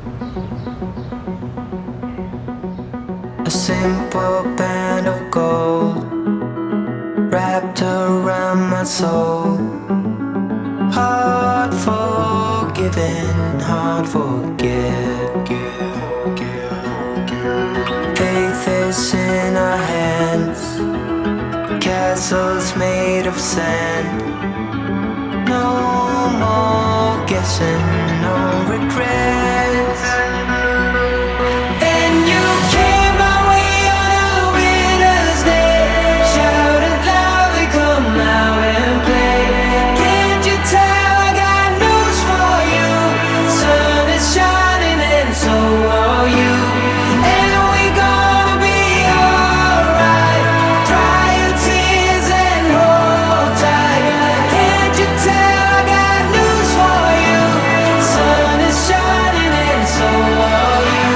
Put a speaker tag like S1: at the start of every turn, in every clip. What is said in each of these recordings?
S1: A simple band of gold wrapped around my soul. Hard forgiven, hard forget. Faith is in our hands, castles made of sand. No more guessing, no regrets. Then you came my way on a winter's day. Shouted loudly, come out and play. Can't you tell I got news for you? Sun is shining and so are you. And we gonna be alright. Dry your tears and hold tight. Can't you tell I got news for you? Sun is shining and so are you.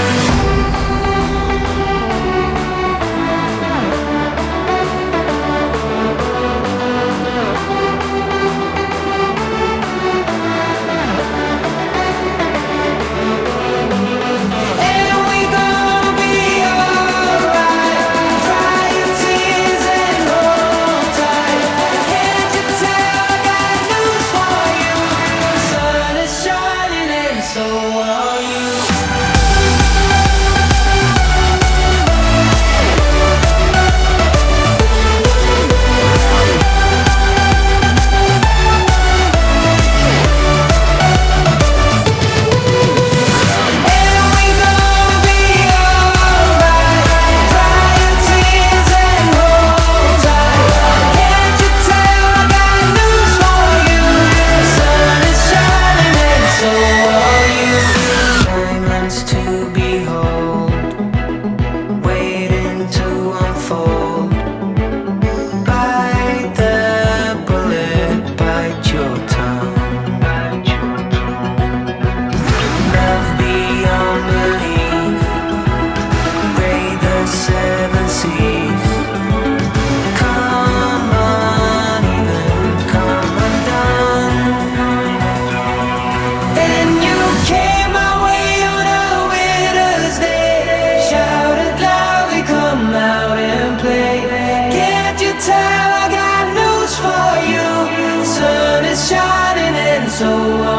S1: And we gonna be alright. Dry your tears and hold tight. Can't you tell I got news for you? Sun is shining and so are you. And we gonna be alright. Dry your tears and hold tight. Can't you tell I got news for you? Sun is shining and so are you. Diamonds to behold, waiting to unfold. Bite the bullet, bite your tongue. Love beyond belief, braid the seven seas. Come uneven, come undone. Then you came my way on a winter's day. Shouted loudly, come out and play. Can't you tell I got news for you? Sun is shining and so